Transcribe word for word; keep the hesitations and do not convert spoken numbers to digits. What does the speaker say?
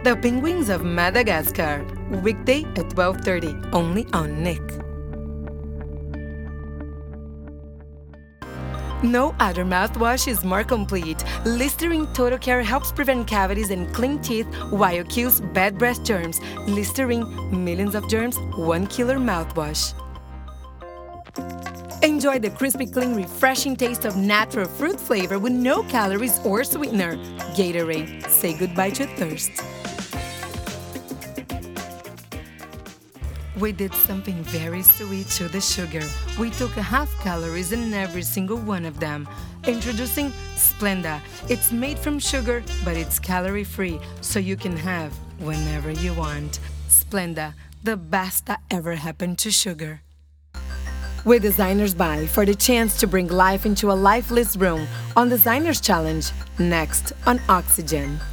The Penguins of Madagascar, weekday at twelve thirty, only on Nick. No other mouthwash is more complete. Listerine Total Care helps prevent cavities and clean teeth while kills bad breath germs. Listerine, millions of germs, one killer mouthwash. Enjoy the crispy, clean, refreshing taste of natural fruit flavor with no calories or sweetener. Gatorade, say goodbye to thirst. We did something very sweet to the sugar. We took a half calories in every single one of them. Introducing Splenda. It's made from sugar, but it's calorie-free, so you can have whenever you want. Splenda, the best that ever happened to sugar. With Designers Buy for the chance to bring life into a lifeless room on Designers Challenge, next on Oxygen.